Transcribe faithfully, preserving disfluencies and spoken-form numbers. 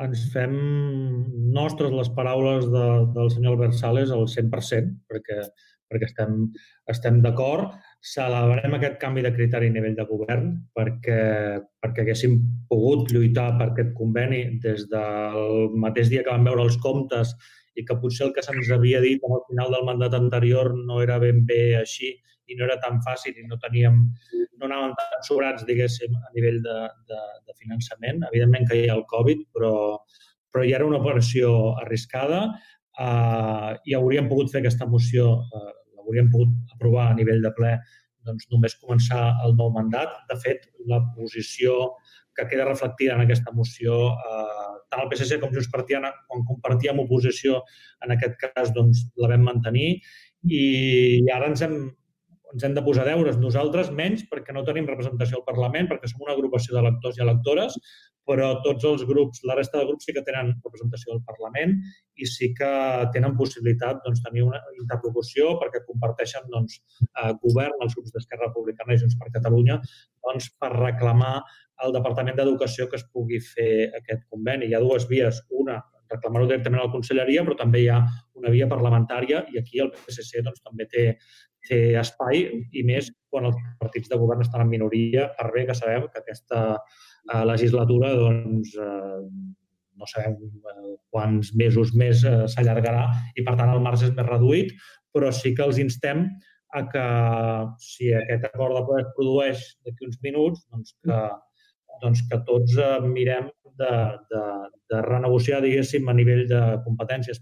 ens fem nostres les paraules de, del senyor Albert Sales al cent per cent, perquè, perquè estem, estem d'acord. Celebrem aquest canvi de criteri a nivell de govern perquè, perquè haguéssim pogut lluitar per aquest conveni des del mateix dia que vam veure els comptes i que potser el que se'ns havia dit al final del mandat anterior no era ben bé així i no era tan fàcil i no teníem, no anàvem tan sobrats, diguéssim, a nivell de, de, de finançament. Evidentment que hi ha el Covid, però, però ja era una operació arriscada eh, i hauríem pogut fer aquesta moció, eh, l'hauríem pogut aprovar a nivell de ple doncs només començar el nou mandat. De fet, la posició que queda reflectida en aquesta moció, eh, tant el P S C com Junts per Tiana, quan compartíem oposició, en aquest cas, doncs, la vam mantenir i ara ens hem, ens hem de posar deures. Nosaltres menys perquè no tenim representació al Parlament, perquè som una agrupació d'electors i electores, però tots els grups, la resta de grups sí que tenen representació al Parlament i sí que tenen possibilitat doncs, tenir una interlocució perquè comparteixen doncs, eh, govern, els grups d'Esquerra Republicana i Junts per Catalunya, doncs, per reclamar al Departament d'Educació que es pugui fer aquest conveni. Hi ha dues vies. Una, reclamar-ho directament a la Conselleria, però també hi ha una via parlamentària i aquí el P S C doncs, també té, té espai i més quan els partits de govern estan en minoria, per bé que sabem que aquesta eh, legislatura doncs, eh, no sabem eh, quants mesos més eh, s'allargarà i, per tant, el marge és més reduït, però sí que els instem a que, si aquest acord de ple es produeix d'aquí uns minuts, doncs que, doncs que tots eh, mirem de, de, de renegociar, diguéssim, a nivell de competències